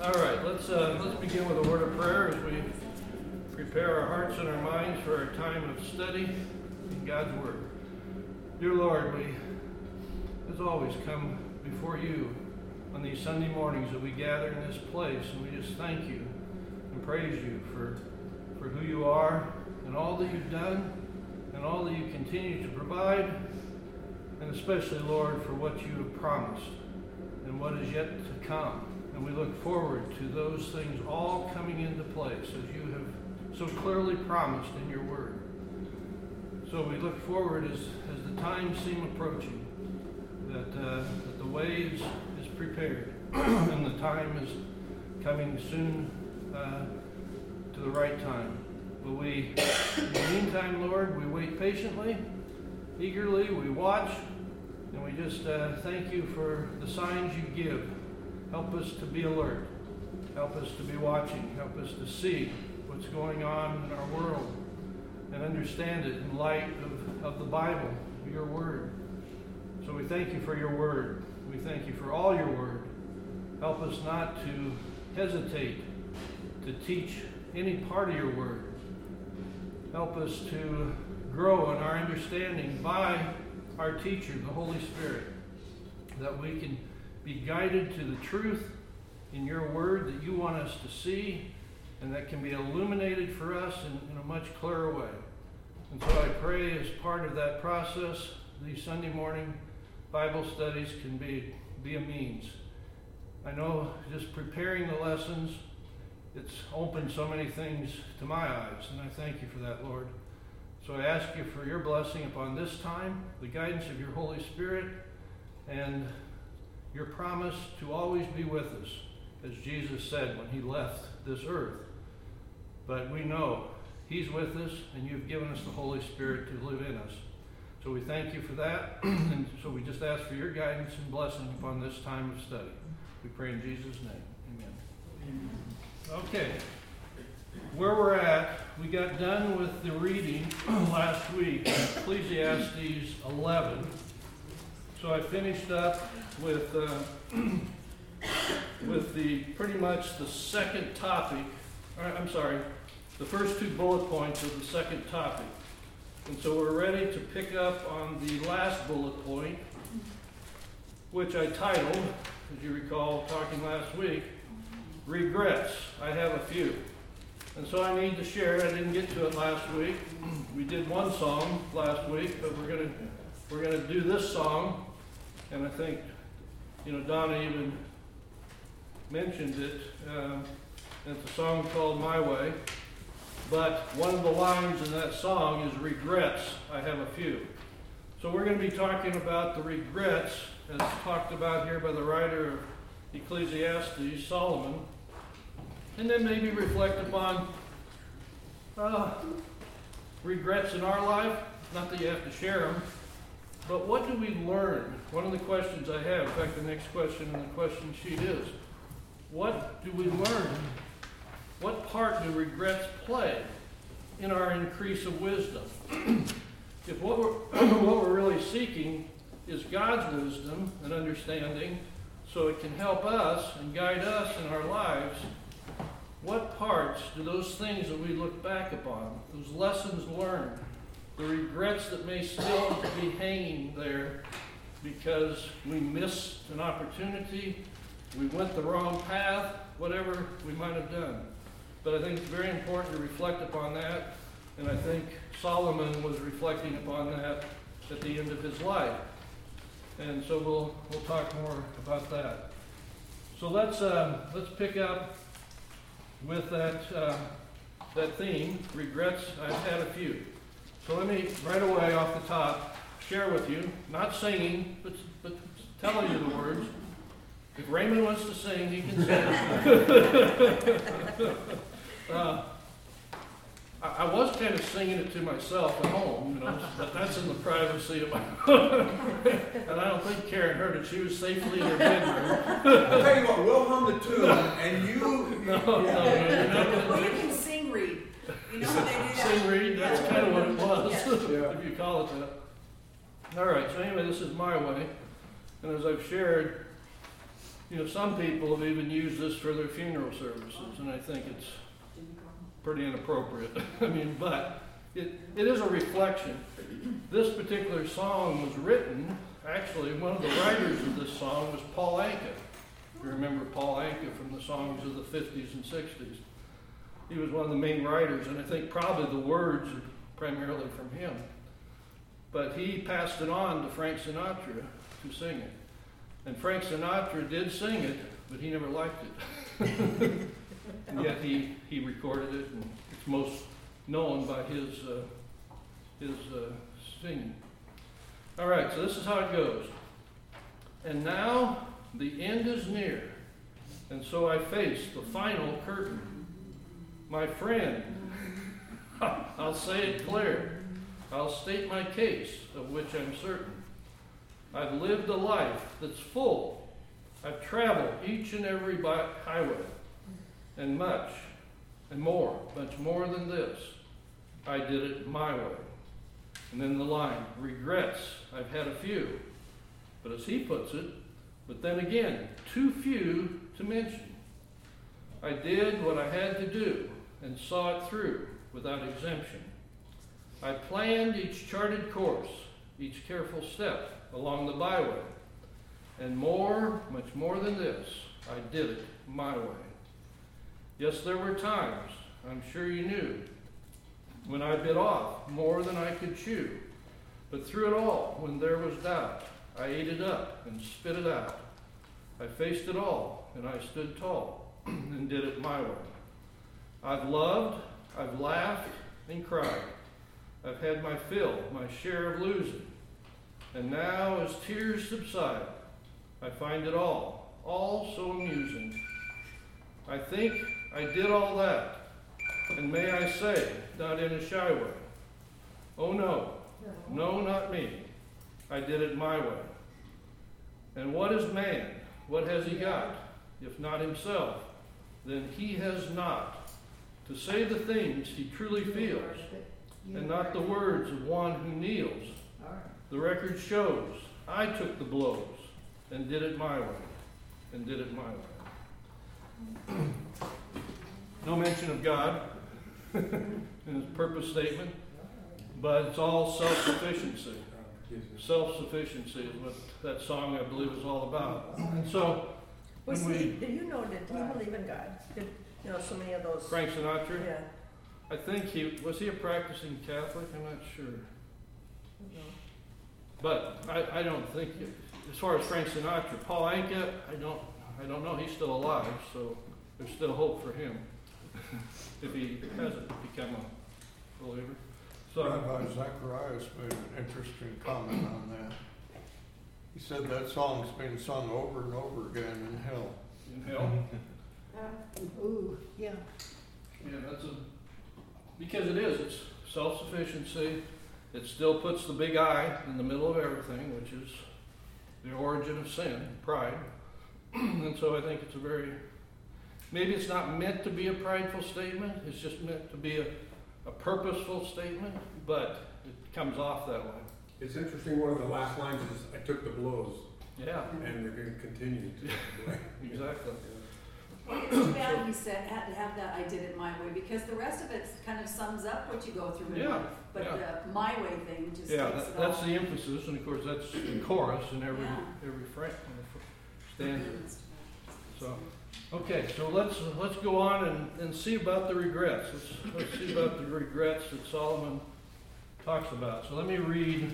All right, let's begin with a word of prayer as we prepare our hearts and our minds for our time of study in God's Word. Dear Lord, we, as always, come before you on these Sunday mornings that we gather in this place, and we just thank you and praise you for who you are and all that you've done and all that you continue to provide, and especially, Lord, for what you have promised and what is yet to come. And we look forward to those things all coming into place as you have so clearly promised in your word. So we look forward as the times seem approaching, that the way is prepared and the time is coming soon to the right time. But we, in the meantime, Lord, we wait patiently, eagerly, we watch, and we just thank you for the signs you give. Help us to be alert. Help us to be watching. Help us to see what's going on in our world and understand it in light of the Bible, your word. So we thank you for your word. We thank you for all your word. Help us not to hesitate to teach any part of your word. Help us to grow in our understanding by our teacher, the Holy Spirit, that we can be guided to the truth in your word that you want us to see and that can be illuminated for us in a much clearer way. And so I pray as part of that process, these Sunday morning Bible studies can be a means. I know just preparing the lessons, it's opened so many things to my eyes, and I thank you for that, Lord. So I ask you for your blessing upon this time, the guidance of your Holy Spirit, and your promise to always be with us, as Jesus said when he left this earth. But we know he's with us, and you've given us the Holy Spirit to live in us. So we thank you for that, and so we just ask for your guidance and blessing upon this time of study. We pray in Jesus' name. Amen. Okay. Where we're at, we got done with the reading last week, Ecclesiastes 11. So I finished up with the pretty much the second topic. The first two bullet points of the second topic. And so we're ready to pick up on the last bullet point, which I titled, as you recall talking last week, Regrets. I have a few. And so I need to share. I didn't get to it last week. We did one song last week, but we're gonna do this song. And I think, Donna even mentioned it. It's a song called My Way. But one of the lines in that song is regrets. I have a few. So we're going to be talking about the regrets as talked about here by the writer of Ecclesiastes, Solomon. And then maybe reflect upon regrets in our life. Not that you have to share them. But what do we learn? One of the questions I have, in fact, the next question on the question sheet is, what do we learn? What part do regrets play in our increase of wisdom? If what we're really seeking is God's wisdom and understanding, so it can help us and guide us in our lives, what parts do those things that we look back upon, those lessons learned, the regrets that may still be hanging there because we missed an opportunity, we went the wrong path, whatever we might have done. But I think it's very important to reflect upon that, and I think Solomon was reflecting upon that at the end of his life. And so we'll talk more about that. So let's pick up with that theme, regrets. I've had a few. So let me, right away off the top, share with you, not singing, but telling you the words. If Raymond wants to sing, he can sing. I was kind of singing it to myself at home, but that's in the privacy of my home. And I don't think Karen heard it. She was safely in her bedroom. I'll tell you what, we'll hum the tune, and you... No. You can sing read. You know how they do that? Sing read, that's kind of what it was, Yeah. if you call it that. All right, so anyway, this is My Way. And as I've shared, some people have even used this for their funeral services, and I think it's pretty inappropriate. But it is a reflection. This particular song was written, actually, one of the writers of this song was Paul Anka. You remember Paul Anka from the songs of the 50s and 60s. He was one of the main writers, and I think probably the words are primarily from him. But he passed it on to Frank Sinatra to sing it. And Frank Sinatra did sing it, but he never liked it. And yet he recorded it, and it's most known by his singing. All right, so this is how it goes. And now the end is near, and so I face the final curtain. My friend, I'll say it clear. I'll state my case, of which I'm certain. I've lived a life that's full. I've traveled each and every highway, and much more than this. I did it my way. And then the line, regrets, I've had a few. But as he puts it, but then again, too few to mention. I did what I had to do and saw it through without exemption. I planned each charted course, each careful step along the byway. And much more than this, I did it my way. Yes, there were times, I'm sure you knew, when I bit off more than I could chew. But through it all, when there was doubt, I ate it up and spit it out. I faced it all, and I stood tall and did it my way. I've loved, I've laughed and cried. I've had my fill, my share of losing. And now, as tears subside, I find it all so amusing. I think I did all that, and may I say, not in a shy way. Oh no, not me. I did it my way. And what is man? What has he got? If not himself, then he has not to say the things he truly feels, and not the words of one who kneels. The record shows I took the blows and did it my way, No mention of God in his purpose statement, but it's all self-sufficiency. Self-sufficiency is what that song, I believe, is all about. And so, did he believe in God? So many of those. Frank Sinatra? Yeah. I think was he a practicing Catholic? I'm not sure. No. But I don't think, as far as Frank Sinatra, Paul Anka, I don't know, he's still alive, so there's still hope for him if he hasn't become a believer. So, Rabbi Zacharias made an interesting comment on that. He said that song's been sung over and over again in hell. In hell? Yeah. Yeah, because it's self-sufficiency. It still puts the big I in the middle of everything, which is the origin of sin, pride. And so I think it's maybe it's not meant to be a prideful statement, it's just meant to be a purposeful statement, but it comes off that way. It's interesting, one of the last lines is, I took the blows. Yeah. And they're going to continue to. Exactly. Well, it's too bad he had to have that I did it my way, because the rest of it kind of sums up what you go through in life. But the my way thing just takes it that's all. the emphasis, and of course that's the chorus in every stanza. So, okay, so let's go on and see about the regrets. Let's see about the regrets that Solomon talks about. So let me read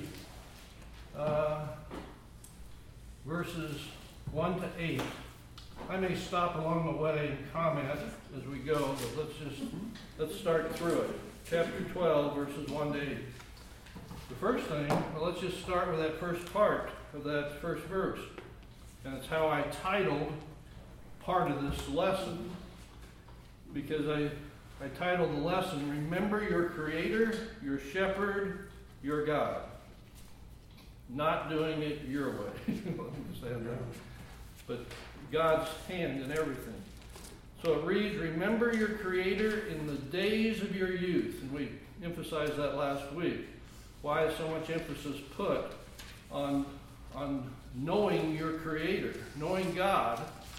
verses 1 to 8. I may stop along the way and comment as we go, but let's start through it. Chapter 12, verses 1 to 8. The first thing, let's just start with that first part of that first verse. And it's how I titled part of this lesson. Because I titled the lesson, Remember Your Creator, Your Shepherd, Your God. Not doing it your way. Understand that? But God's hand in everything. So it reads, remember your Creator in the days of your youth. And we emphasized that last week. Why is so much emphasis put on knowing your Creator, knowing God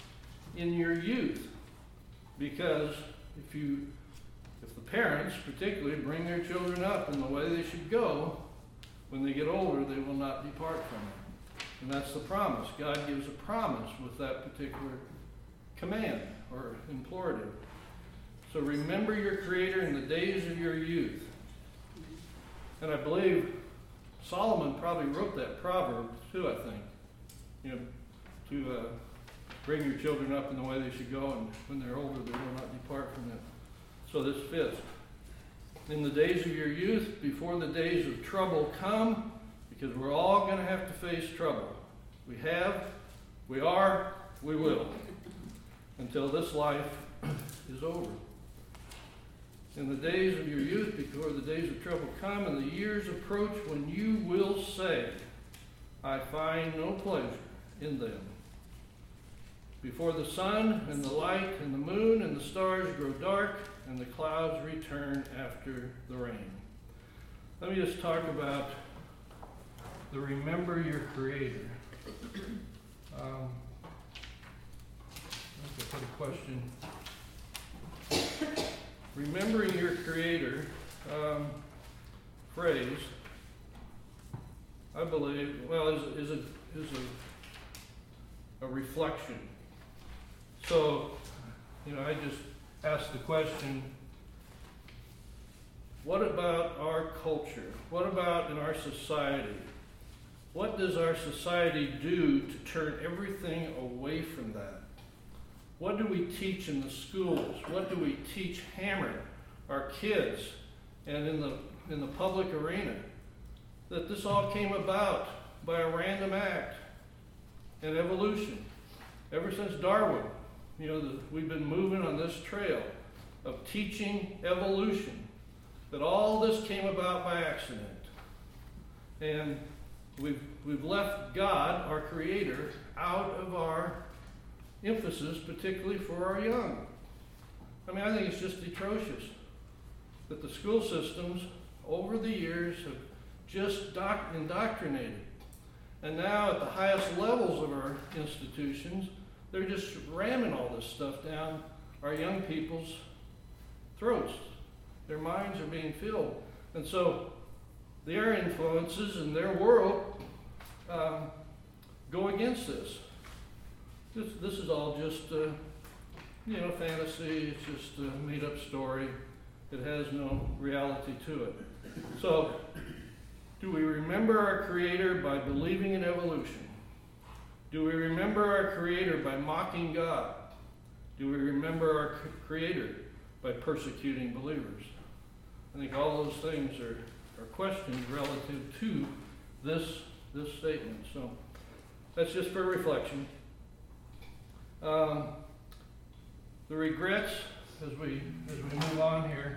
in your youth. Because if the parents particularly bring their children up in the way they should go, when they get older, they will not depart from it. And that's the promise. God gives a promise with that particular command or imperative. So remember your Creator in the days of your youth. And I believe Solomon probably wrote that proverb too, I think. To bring your children up in the way they should go, and when they're older, they will not depart from it. So this fits. In the days of your youth, before the days of trouble come, because we're all going to have to face trouble. We have, we are, we will, until this life is over. In the days of your youth, before the days of trouble come, and the years approach when you will say, I find no pleasure in them. Before the sun and the light and the moon and the stars grow dark and the clouds return after the rain. Let me just talk about the remember your Creator. That's a good question. Remembering your Creator phrase, I believe, is a reflection. So, I just asked the question, what about our culture? What about in our society? What does our society do to turn everything away from that? What do we teach in the schools? What do we teach hammer our kids and in the public arena? That this all came about by a random act and evolution. Ever since Darwin, we've been moving on this trail of teaching evolution. That all this came about by accident. And we've left God, our Creator, out of our emphasis, particularly for our young. I think it's just atrocious that the school systems over the years have just indoctrinated. And now at the highest levels of our institutions, they're just ramming all this stuff down our young people's throats. Their minds are being filled. And so their influences in their world go against this. This is all just, fantasy. It's just a made-up story. It has no reality to it. So, do we remember our Creator by believing in evolution? Do we remember our Creator by mocking God? Do we remember our Creator by persecuting believers? I think all those things are questions relative to this statement. So, that's just for reflection. The regrets as we move on here.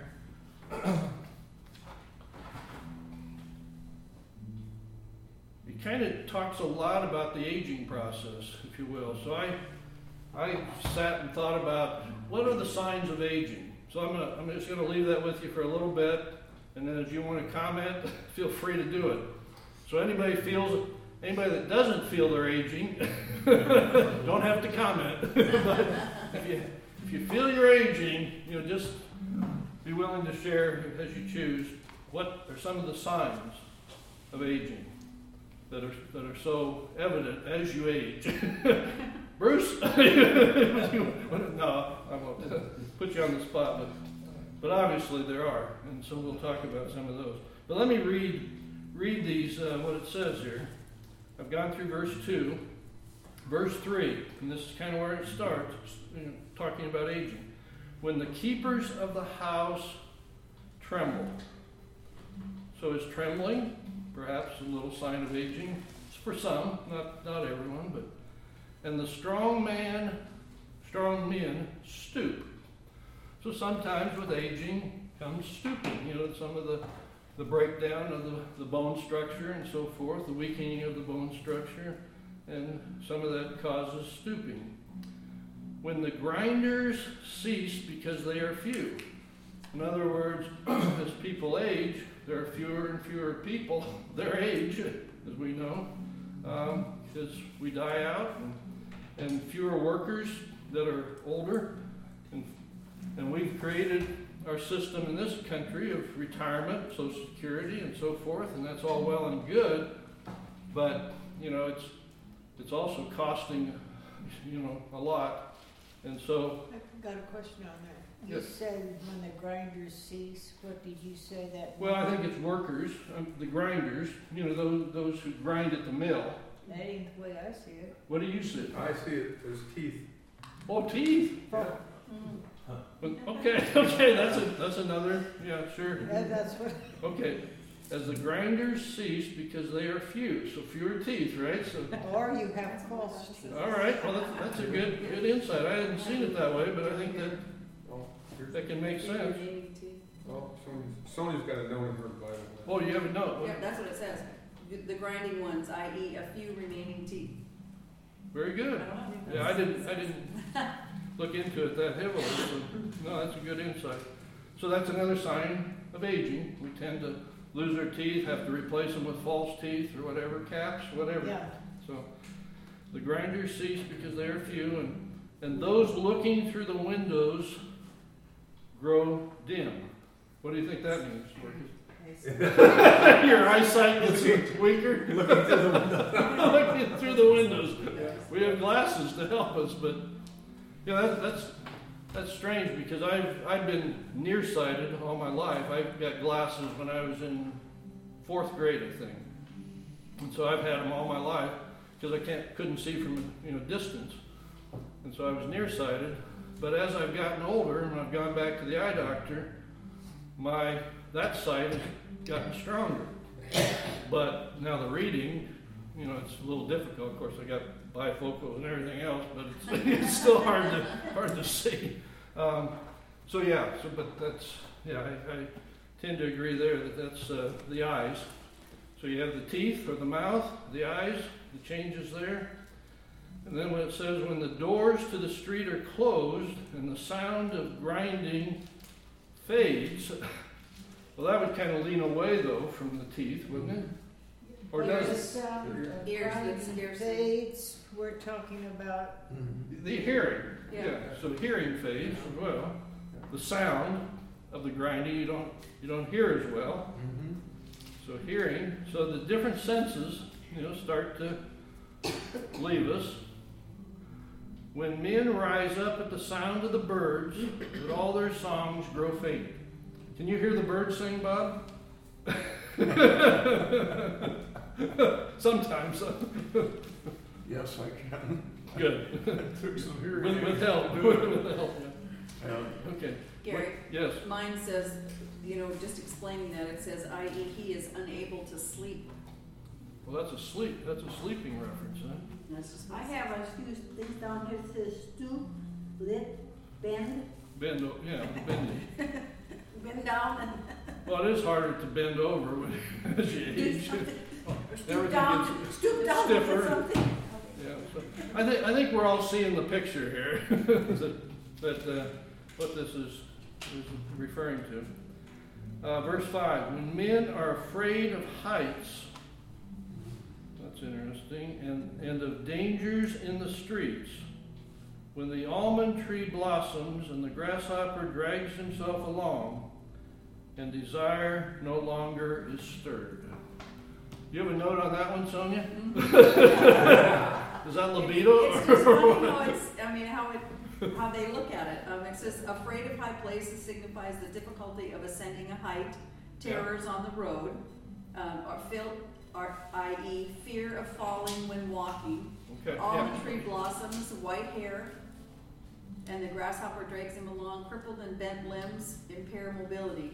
It kind of talks a lot about the aging process, if you will. So I sat and thought about what are the signs of aging. So I'm just going to leave that with you for a little bit, and then if you want to comment, feel free to do it. So anybody that doesn't feel they're aging, don't have to comment. But if you feel you're aging, just be willing to share as you choose what are some of the signs of aging that are so evident as you age. Bruce, no, I won't put you on the spot, but obviously there are, and so we'll talk about some of those. But let me read these what it says here. I've gone through verse 2, verse 3, and this is kind of where it starts, talking about aging. When the keepers of the house tremble. So is trembling perhaps a little sign of aging? It's for some, not everyone, but. And the strong men stoop. So sometimes with aging comes stooping, some of the breakdown of the bone structure and so forth, the weakening of the bone structure, and some of that causes stooping. When the grinders cease because they are few. In other words, as people age, there are fewer and fewer people their age, as we know, because we die out, and fewer workers that are older, and we've created our system in this country of retirement, Social Security, and so forth, and that's all well and good, but it's also costing a lot, and so. I've got a question on that. You Yes. said when the grinders cease, what did you say that? Well, I think it's workers, the grinders, those who grind at the mill. That ain't the way I see it. What do you see? I see it, there's teeth. Oh, teeth. Yeah. Okay, that's another, yeah, sure. That's what. Okay, as the grinders cease because they are few, so fewer teeth, right? So, Or you have false teeth. all right, well, that's a good insight. I hadn't seen it that way, but I think Oh, here's, that can make sense. oh, Sonia's got a note in her Bible. Oh, you have a note. Yeah, that's what it says. The grinding ones, i.e. a few remaining teeth. Very I good. don't know. Yeah, I didn't look into it that heavily, so no, that's a good insight. So that's another sign of aging. We tend to lose our teeth, have to replace them with false teeth or whatever, caps, whatever. Yeah. So the grinders cease because they are few, and those looking through the windows grow dim. What do you think that means, Marcus? Your eyesight gets weaker? Looking through the window. Looking through the windows. We have glasses to help us, but that's strange because I've been nearsighted all my life. I got glasses when I was in 4th grade, I think, and so I've had them all my life because I couldn't see from distance, and so I was nearsighted. But as I've gotten older and I've gone back to the eye doctor, that sight has gotten stronger. But now the reading, it's a little difficult. Of course, I got bifocals and everything else, but it's still hard to see. But that's I tend to agree there that's the eyes. So you have the teeth or the mouth, the eyes, the changes there. And then when it says, when the doors to the street are closed and the sound of grinding fades, well, that would kind of lean away, though, from the teeth, wouldn't it? Or does The it? sound of Ears that grinding scarce- fades, we're talking about. The hearing. Yeah. So hearing fades as well. The sound of the grinding you don't hear as well. So hearing. So the different senses, start to leave us. When men rise up at the sound of the birds, that all their songs grow faint. Can you hear the birds sing, Bob? Sometimes. Yes, I can. Good. Took some hearing. With help. With help. Yeah. Yeah. Okay. Gary, Yes. mine says, just explaining that, it says, i.e. he is unable to sleep. Well, that's a sleeping reference, huh? That's just I have a few things down here that says stoop, lift, bend, Bending. bend down and Well, it is harder to bend over as you do age. something. Everything gets Stoop down stiffer. and do something. Yeah, so I think we're all seeing the picture here that what this is referring to. Verse 5: when men are afraid of heights, that's interesting, and of dangers in the streets, when the almond tree blossoms and the grasshopper drags himself along, and desire no longer is stirred. You have a note on that one, Sonia? Is that libido? It's just funny how they look at it. It says, afraid of high places signifies the difficulty of ascending a height, terrors on the road, i.e. fear of falling when walking. Okay. Almond tree blossoms, white hair, and the grasshopper drags him along, crippled and bent limbs, impair mobility.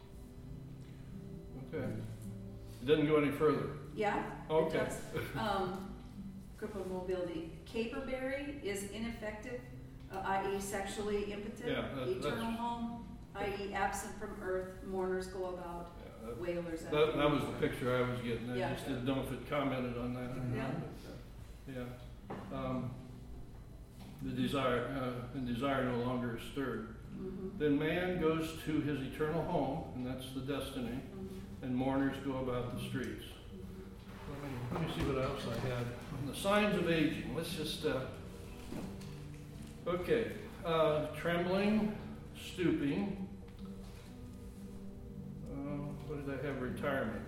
Okay. It doesn't go any further. Yeah? Okay. It does. Crippled mobility. Caperberry is ineffective, i.e. sexually impotent. Yeah, Eternal that's- home, i.e. absent from earth. Mourners go about. Yeah, Wailers. that was the picture I was getting. I Yeah. just didn't know if it commented on that. Yeah. Yeah. The desire and desire no longer is stirred. Mhm. Then man goes to his eternal home, and that's the destiny. Mhm. And mourners go about the streets. Let me see what else I had. On the signs of aging. Let's just. Okay, trembling, stooping. What did I have? Retirement.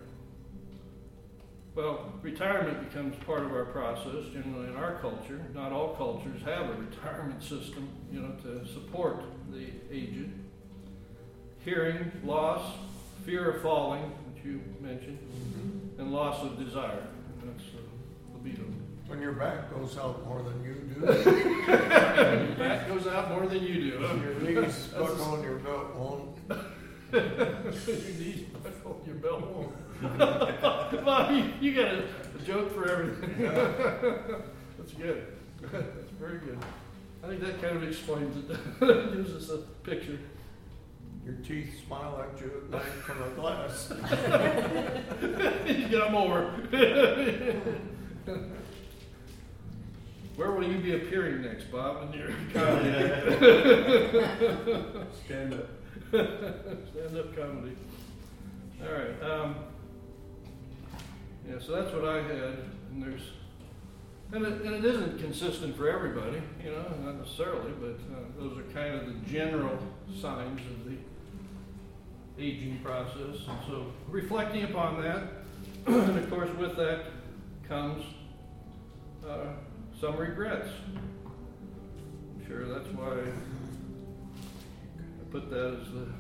Well, retirement becomes part of our process, generally in our culture. Not all cultures have a retirement system, to support the aged. Hearing, loss, fear of falling, which you mentioned, and loss of desire. That's libido. When your back goes out more than you do, Your back goes out more than you do. your knees buckle on your belt won't. Your knees buckle, your belt won't. Mom, you got a joke for everything. That's good. That's very good. I think that kind of explains it. Gives us a picture. Your teeth smile at you at night from a glass. You got more. Where will you be appearing next, Bob? In your comedy? Stand up. Stand-up comedy. All right. So that's what I had, and it isn't consistent for everybody, not necessarily, but those are kind of the general signs of the aging process. And so, reflecting upon that, and of course, with that comes some regrets. I'm sure that's why I put that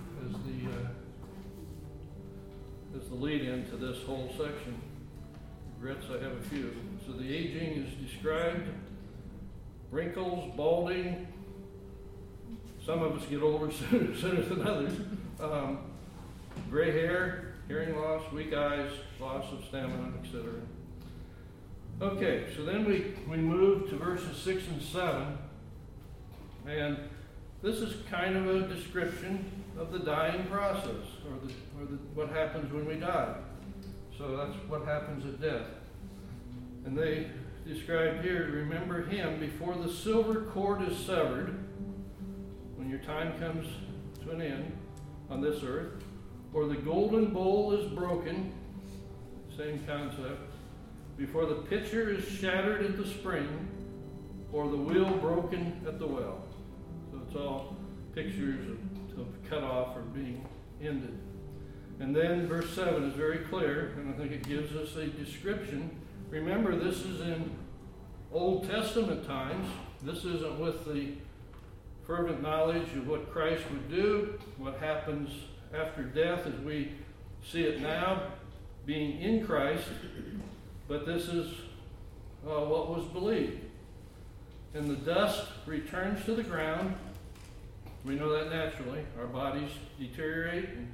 as the lead into this whole section. Regrets, I have a few. So the aging is described: wrinkles, balding. Some of us get older sooner than others. Gray hair, hearing loss, weak eyes, loss of stamina, etc. Okay, so then we move to verses 6 and 7, and this is kind of a description of the dying process, or what happens when we die. So that's what happens at death. And they described here, remember him before the silver cord is severed, when your time comes to an end on this earth, or the golden bowl is broken, same concept, before the pitcher is shattered at the spring, or the wheel broken at the well. So it's all pictures of cut off or being ended. And then verse 7 is very clear, and I think it gives us a description. Remember, this is in Old Testament times. This isn't with the fervent knowledge of what Christ would do, what happens after death as we see it now, being in Christ, but this is what was believed. And the dust returns to the ground. We know that naturally. Our bodies deteriorate, and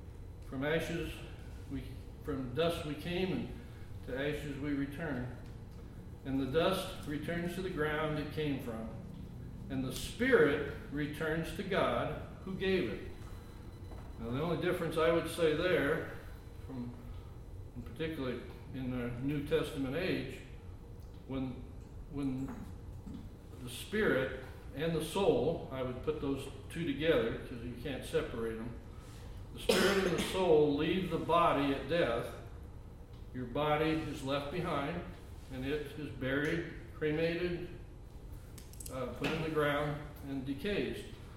from dust we came, and to ashes we return. And the dust returns to the ground it came from. And the spirit returns to God who gave it. Now the only difference I would say there, particularly in the New Testament age, when the spirit and the soul, I would put those two together because you can't separate them. The spirit and the soul leave the body at death. Your body is left behind, and it is buried, cremated, put in the ground, and decays.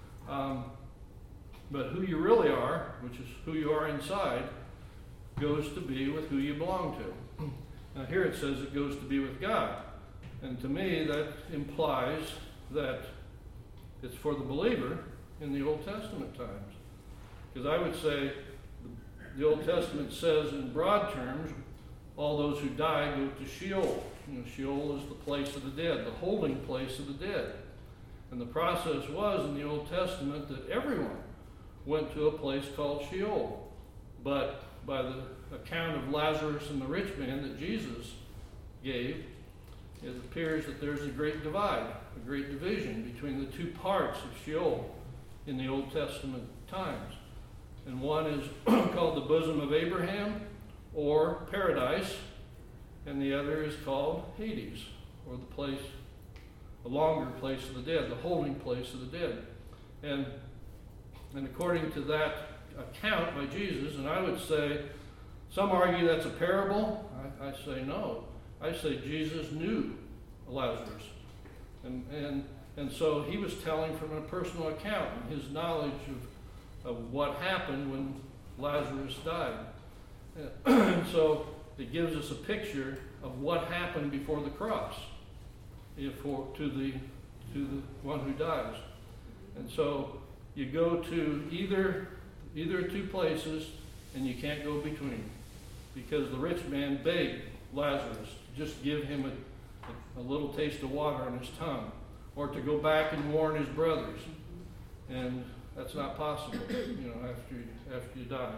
But who you really are, which is who you are inside, goes to be with who you belong to. Now here it says it goes to be with God. And to me, that implies that it's for the believer in the Old Testament times. Because I would say the Old Testament says in broad terms, all those who die go to Sheol. Sheol is the place of the dead, the holding place of the dead. And the process was in the Old Testament that everyone went to a place called Sheol. But by the account of Lazarus and the rich man that Jesus gave, it appears that there's a great divide, a great division between the two parts of Sheol in the Old Testament times. And one is called the bosom of Abraham, or paradise, and the other is called Hades, or the longer place of the dead, the holding place of the dead. And according to that account by Jesus, and I would say, some argue that's a parable. I say no. I say Jesus knew Lazarus. And And so he was telling from a personal account and his knowledge of what happened when Lazarus died. And so it gives us a picture of what happened before the cross to the one who dies. And so you go to either two places and you can't go between, because the rich man begged Lazarus to just give him a little taste of water on his tongue, or to go back and warn his brothers. And that's not possible, after you die.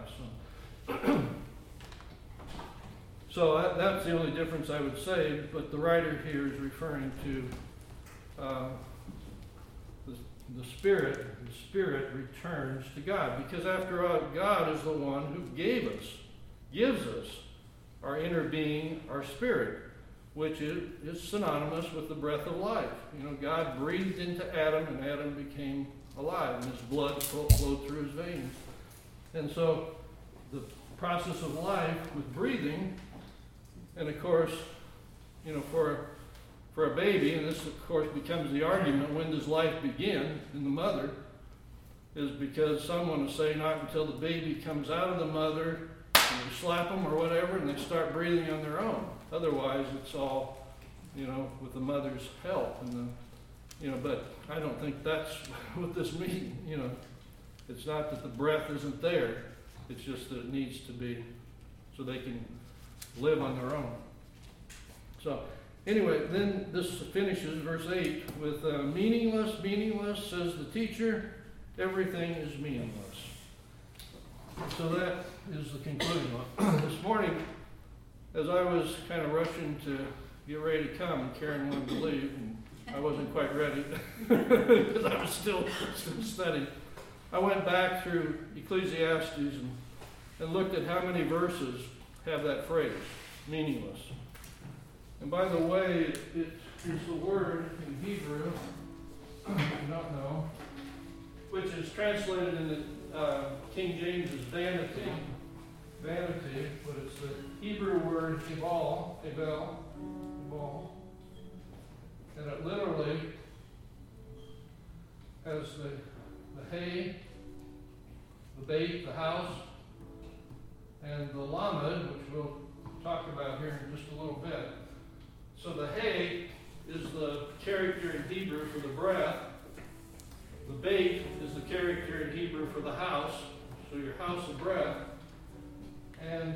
So that's the only difference I would say, but the writer here is referring to the Spirit. The Spirit returns to God, because after all, God is the one who gives us our inner being, our spirit, which is synonymous with the breath of life. God breathed into Adam, and Adam became alive, and his blood flowed through his veins. And so the process of life with breathing, and of course, for a baby, and this of course becomes the argument, when does life begin in the mother, is because someone will say not until the baby comes out of the mother, and you slap them or whatever, and they start breathing on their own. Otherwise, it's all, with the mother's help. But I don't think that's what this means. It's not that the breath isn't there. It's just that it needs to be so they can live on their own. So anyway, then this finishes verse 8 with meaningless, meaningless, says the teacher, everything is meaningless. So that is the conclusion. This morning, as I was kind of rushing to get ready to come, and Karen wanted to leave, and I wasn't quite ready because I was still studying. I went back through Ecclesiastes and looked at how many verses have that phrase, meaningless. And by the way, it is the word in Hebrew, I don't know, which is translated in the King James as vanity, but it's the Hebrew word hebal, and it literally has the hay, the bait, the house, and the lamed, which we'll talk about here in just a little bit. So the hay is the character in Hebrew for the breath. The bait is the character in Hebrew for the house, so your house of breath. And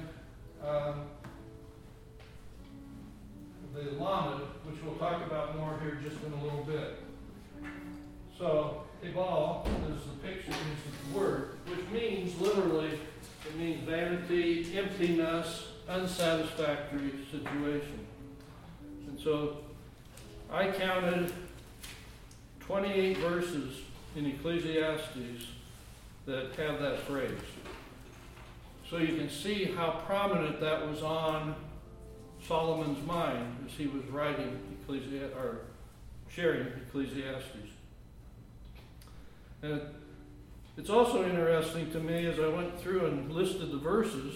the lamed, which we'll talk about more here just in a little bit. So hebal is the picture, is the word, which means literally, it means vanity, emptiness, unsatisfactory situation. And so I counted 28 verses in Ecclesiastes that have that phrase. So you can see how prominent that was on Solomon's mind as he was writing sharing Ecclesiastes. And it's also interesting to me as I went through and listed the verses,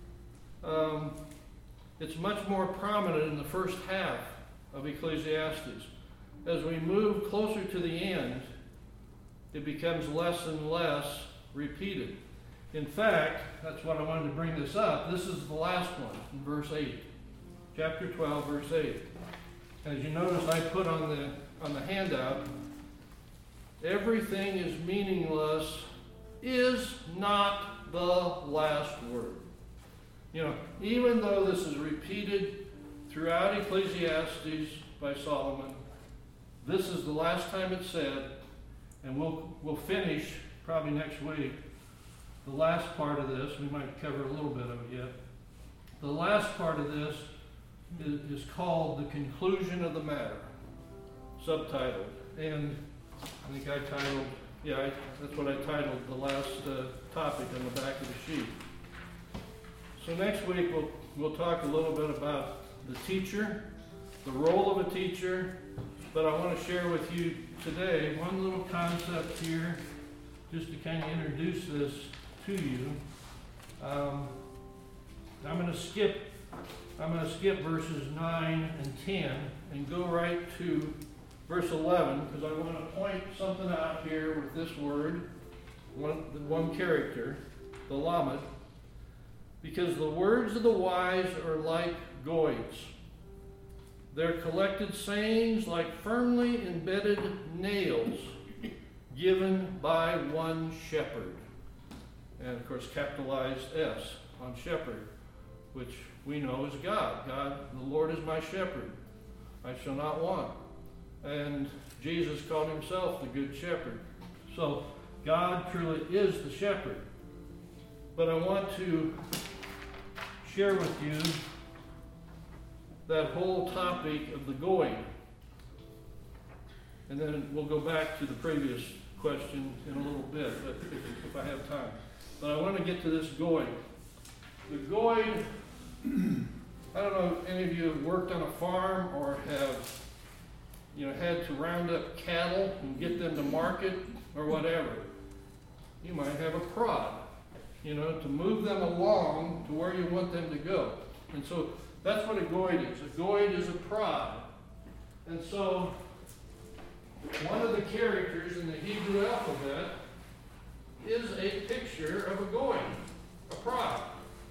it's much more prominent in the first half of Ecclesiastes. As we move closer to the end, it becomes less and less repeated. In fact, that's what I wanted to bring this up. This is the last one in verse 8. Chapter 12, verse 8. As you notice, I put on the handout, everything is meaningless is not the last word. Even though this is repeated throughout Ecclesiastes by Solomon, this is the last time it's said, and we'll finish probably next week the last part of this. We might cover a little bit of it yet. The last part of this is called the conclusion of the matter, subtitled. And I think that's what I titled the last topic on the back of the sheet. So next week we'll talk a little bit about the teacher, the role of a teacher, but I want to share with you today one little concept here, just to kind of introduce this to you. I'm going to skip verses 9 and 10 and go right to verse 11, because I want to point something out here with this word, one character, the Lamed, because the words of the wise are like goids. They're collected sayings like firmly embedded nails given by one shepherd. And of course, capitalized S on shepherd, which we know is God. God, the Lord is my shepherd. I shall not want. And Jesus called himself the good shepherd. So God truly is the shepherd. But I want to share with you that whole topic of the goid. And then we'll go back to the previous question in a little bit, but if I have time. But I want to get to this goid. The goid, I don't know if any of you have worked on a farm or have, had to round up cattle and get them to market or whatever. You might have a prod, to move them along to where you want them to go. And so that's what a goid is. A goid is a prod. And so one of the characters in the Hebrew alphabet is a picture of a goid, a prod.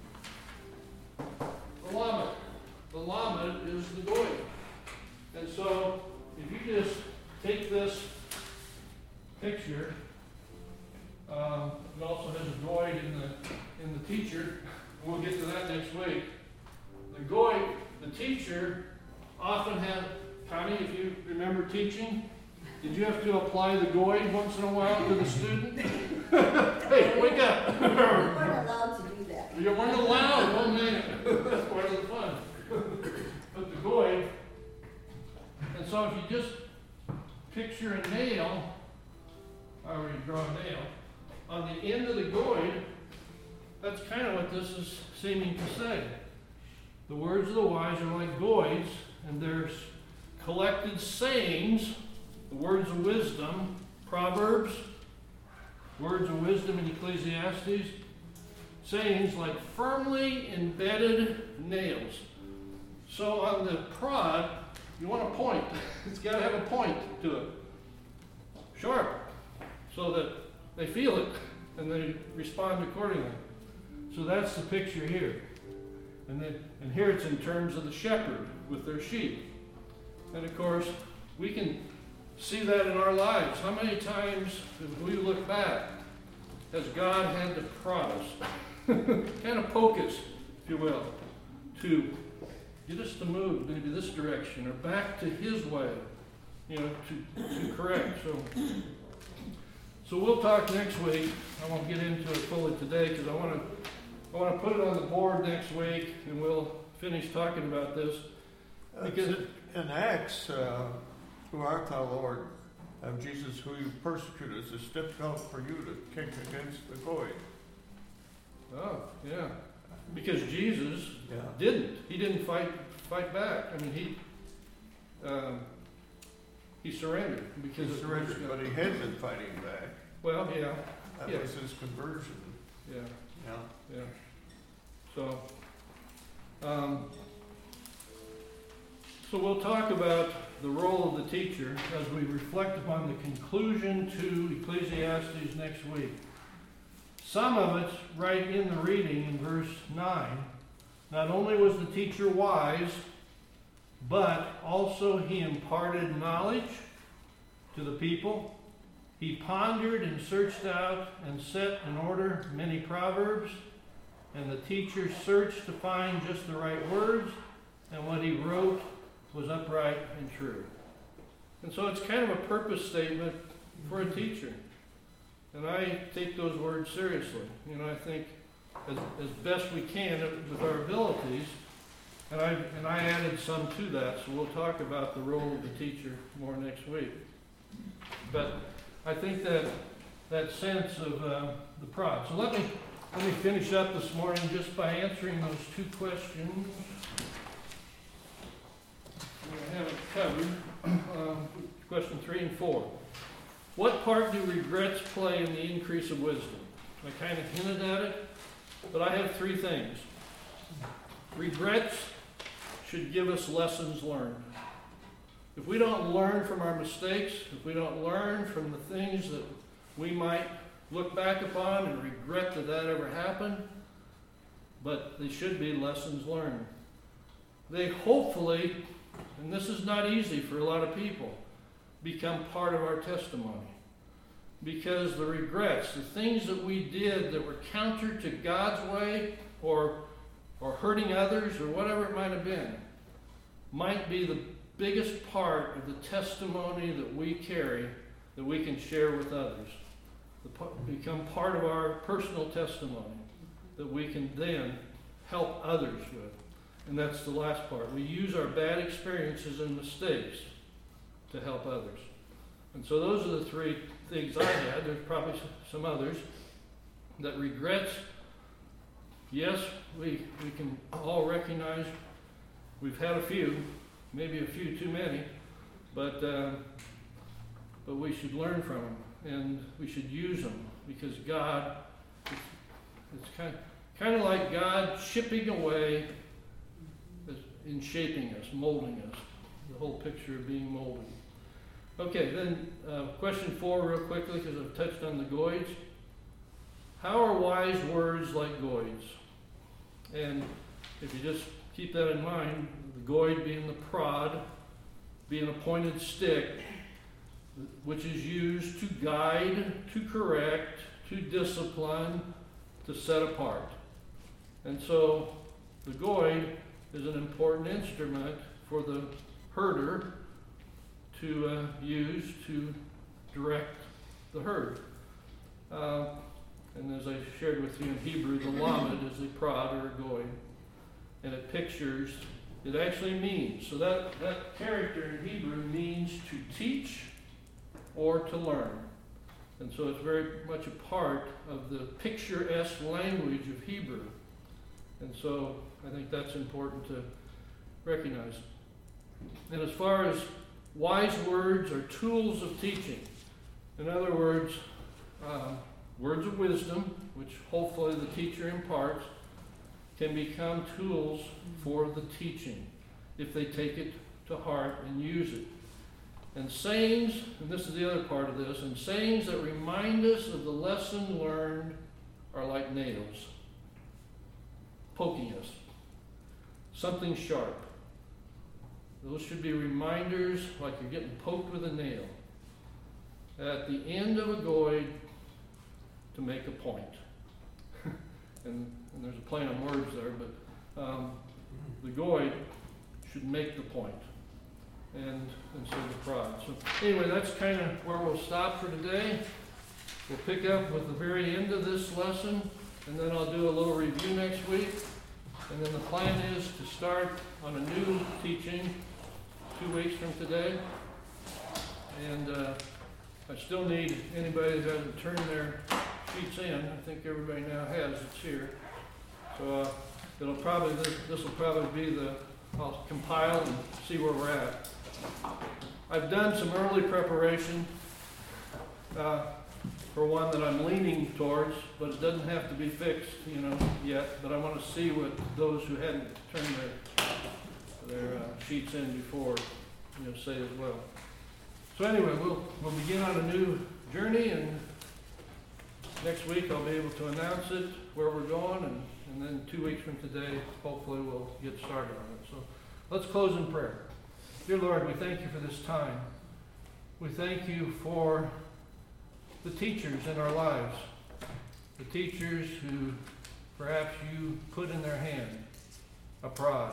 The Lamed. The Lamed is the goid. And so if you just take this picture, it also has a goid in the teacher. We'll get to that next week. The goid, the teacher, often had, Connie, if you remember teaching, did you have to apply the goid once in a while to the student? Hey, wake up! We weren't allowed to do that. You weren't allowed, oh man. That's part of the fun. But the goid, and so if you just picture a nail, I already draw a nail, on the end of the goid, that's kind of what this is seeming to say. The words of the wise are like goids, and there's collected sayings, the words of wisdom, Proverbs, words of wisdom in Ecclesiastes, sayings like firmly embedded nails. So on the prod, you want a point. It's got to have a point to it. Sharp, so that they feel it and they respond accordingly. So that's the picture here. And here it's in terms of the shepherd with their sheep. And of course, we can see that in our lives. How many times, if we look back, has God had to prod us, kind of poke us, if you will, to get us to move maybe this direction or back to his way, to correct. So we'll talk next week. I won't get into it fully today because I want to put it on the board next week and we'll finish talking about this. Because in Acts, who art thou, Lord, of Jesus, who you persecuted, it's difficult for you to kick against the goy. Oh, yeah. Because Jesus didn't. He didn't fight back. I mean, he surrendered. Because he surrendered, but he had been fighting back. Well, yeah. That was his conversion. Yeah. Yeah. So, so we'll talk about the role of the teacher as we reflect upon the conclusion to Ecclesiastes next week. Some of it's right in the reading in verse 9. Not only was the teacher wise, but also he imparted knowledge to the people. He pondered and searched out and set in order many proverbs, and the teacher searched to find just the right words, and what he wrote was upright and true. And so it's kind of a purpose statement for a teacher. And I take those words seriously. I think as best we can with our abilities, and I added some to that, so we'll talk about the role of the teacher more next week. But I think that sense of the prod. So let me finish up this morning just by answering those two questions. I have it covered. Question 3 and 4. What part do regrets play in the increase of wisdom? I kind of hinted at it, but I have 3 things. Regrets should give us lessons learned. If we don't learn from our mistakes, if we don't learn from the things that we might look back upon and regret that that ever happened, but they should be lessons learned. They hopefully, and this is not easy for a lot of people, become part of our testimony. Because the regrets, the things that we did that were counter to God's way or hurting others or whatever it might have been, might be the biggest part of the testimony that we carry that we can share with others. Become part of our personal testimony that we can then help others with. And that's the last part. We use our bad experiences and mistakes to help others. And so those are the three things I had. There's probably some others. That regrets, yes, we can all recognize we've had a few, maybe a few too many, but we should learn from them and we should use them because God, it's kind of like God chipping away in shaping us, molding us. The whole picture of being molded. Okay, then question 4 real quickly because I've touched on the goids. How are wise words like goids? And if you just keep that in mind, the goid being the prod, being a pointed stick, which is used to guide, to correct, to discipline, to set apart. And so the goid is an important instrument for the herder to use to direct the herd. And as I shared with you in Hebrew, the lamed is a prod or a goid. And it pictures, it actually means. So that character in Hebrew means to teach or to learn. And so it's very much a part of the picturesque language of Hebrew. And so I think that's important to recognize. And as far as wise words are tools of teaching, in other words, words of wisdom, which hopefully the teacher imparts, can become tools for the teaching if they take it to heart and use it. And sayings, and this is the other part of this, and sayings that remind us of the lesson learned are like nails, poking us. Something sharp. Those should be reminders like you're getting poked with a nail. At the end of a goid to make a point. and there's a play on words there, but the goid should make the point. And so the prod. So anyway, that's kind of where we'll stop for today. We'll pick up with the very end of this lesson, and then I'll do a little review next week. And then the plan is to start on a new teaching 2 weeks from today. And I still need anybody that hasn't turned their sheets in. I think everybody now has. It's here. So this will probably be I'll compile and see where we're at. I've done some early preparation for one that I'm leaning towards, but it doesn't have to be fixed, yet. But I want to see what those who hadn't turned their sheets in before, say as well. So anyway, we'll begin on a new journey, and next week I'll be able to announce it, where we're going, and then 2 weeks from today, hopefully we'll get started on it. So let's close in prayer. Dear Lord, we thank you for this time. We thank you for the teachers in our lives, the teachers who perhaps you put in their hand a prod.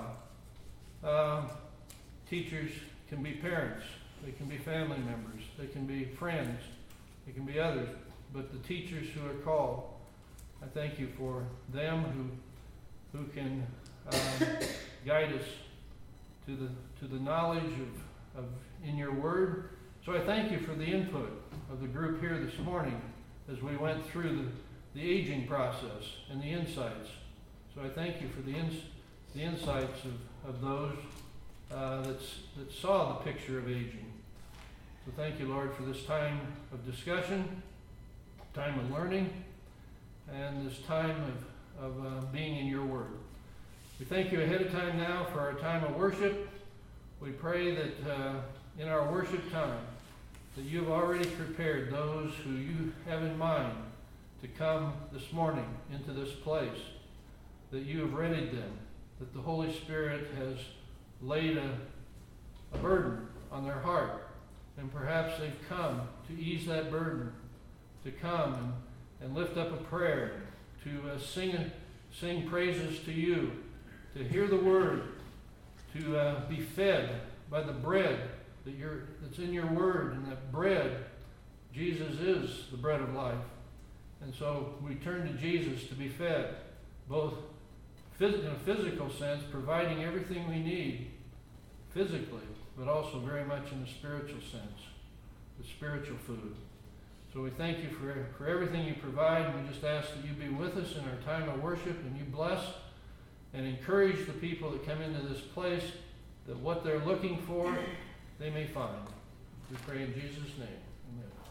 Teachers can be parents, they can be family members, they can be friends, they can be others, but the teachers who are called, I thank you for them who can guide us to the knowledge of in your word. So I thank you for the input of the group here this morning as we went through the aging process and the insights. So I thank you for the insights of those that saw the picture of aging. So thank you, Lord, for this time of discussion, time of learning, and this time of being in your word. We thank you ahead of time now for our time of worship. We pray that in our worship time that you have already prepared those who you have in mind to come this morning into this place, that you have readied them, that the Holy Spirit has laid a burden on their heart, and perhaps they've come to ease that burden, to come and lift up a prayer, to sing praises to you, to hear the word, to be fed by the bread that's in your word, and that bread, Jesus is the bread of life. And so we turn to Jesus to be fed, both in a physical sense, providing everything we need physically, but also very much in the spiritual sense, the spiritual food. So we thank you for everything you provide, and we just ask that you be with us in our time of worship, and you bless and encourage the people that come into this place, that what they're looking for, they may find. We pray in Jesus' name. Amen.